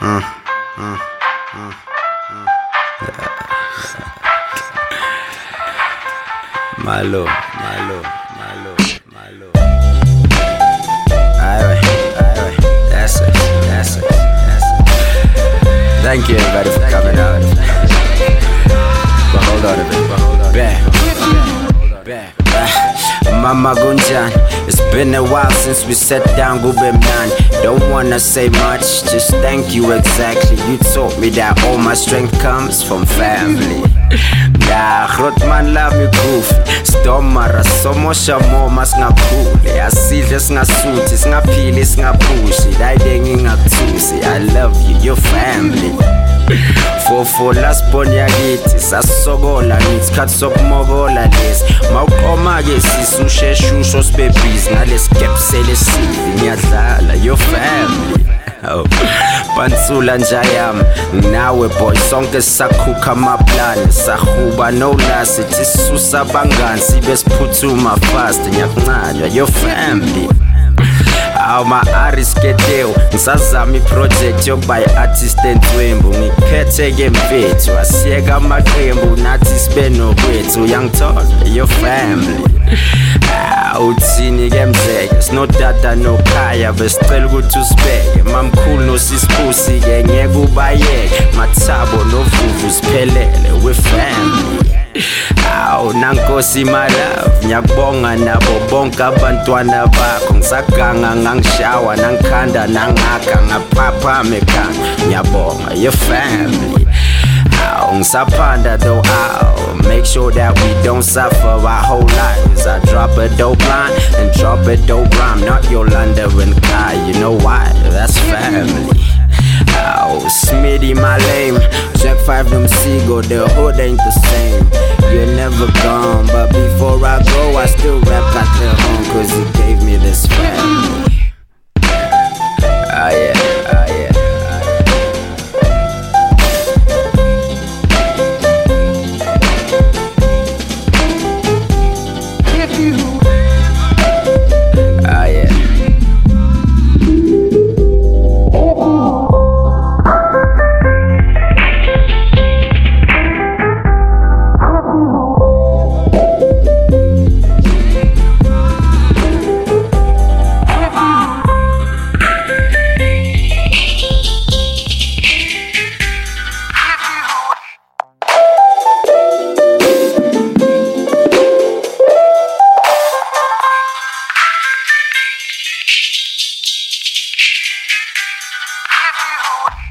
Malo. Alright. That's it. Thank you everybody for coming out. But hold on a bit. Back. Mama Gunjan, it's been a while since we sat down, man. Don't wanna say much, just thank you exactly. You taught me that all my strength comes from family. Nah, Rotman love me goofy. Stomara, somosha moma singakhule. Asidle singasuthi, singaphili singaphushi. Dayide ngakuthusi. I love you, your family. For last born yakithi sasokola ngisikhathi sokumokola lesi mawuqoma ke sisusheshusho sibe busy nalesi gap selesivi ngiyadlala your family. Pansula njayam nawe boy sonke sakhukha amaplani sahuba no lasi sisusa bangani sibe siphuthuma fast ngiyakuncanywa your family. Ma ariskedeo ngisazama iproject yokuba i-artist entwembu ngikhethe ke mfethu asiyeka amaqembu nathi sibe nokwethu uyangithola your family. Uthini ke mzeke sinodada nokhaya besicela ukuthi usibeke mamkhulu nosisibusi ke ngeke ubayeke mathabo novuvu siphelele we family. Nankosi my love ngiyakubonga nabo bonke abantwana bakho ngisaganga ngangishawa nangikhanda nangakha ngaphapha mekhanga ngiyabonga your family. Ngisaphanda though make sure that we don't suffer our whole lives. I drop a dope line and drop a dope rhyme, not Yolanda and Kai, you know why? That's family. Smitty my lame, Jack 5 them Seagull, the hood ain't the same. You're never gone, but before I go I still rap at the home cause he gave me this family. Yeah. If you